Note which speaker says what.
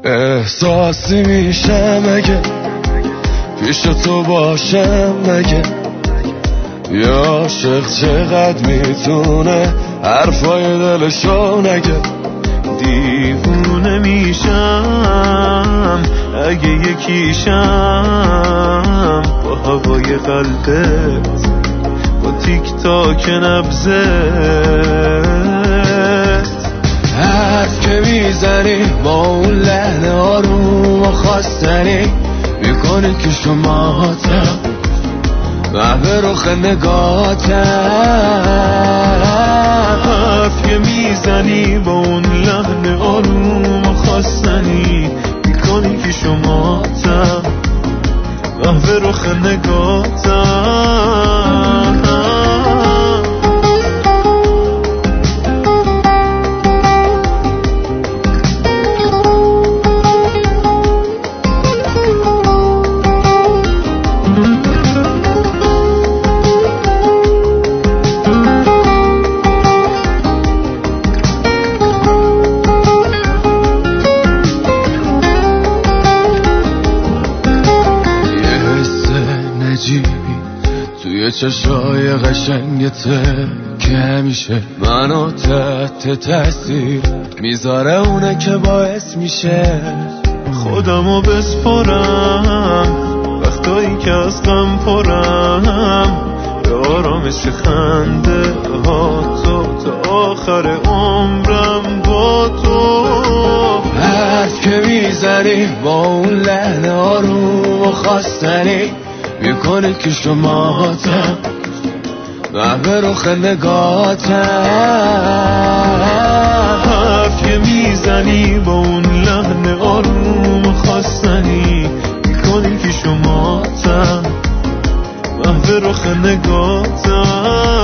Speaker 1: احساسی میشم اگه پیش تو باشم مگه یه عاشق چقدر میتونه حرفای دلشو نگه
Speaker 2: دیوونه میشم اگه یکیشم با هوای قلبت با تیک تاک نبضت
Speaker 1: حرف که میزنی با اون لحن آروم و خواستنی میکنی که شماتم به رخ نگاتم
Speaker 2: حرف که میزنی با اون لحن آروم و خواستنی میکنی که شماتم به رخ نگاتم
Speaker 1: توی چشای قشنگته که همیشه منو تحت تاثیر میذاره اونه که باعث میشه
Speaker 2: خودمو بسپرم وقتایی که از غم پرم به آرامش خنده ها تو تا آخر عمرم با تو
Speaker 1: حرف که میزنی با اون لحن آروم و خواستنی میکنه که شماتم به رخ نگاتم
Speaker 2: حرف که میزنی با اون لحن آروم خواستنی میکنی که شماتم به رخ نگاتم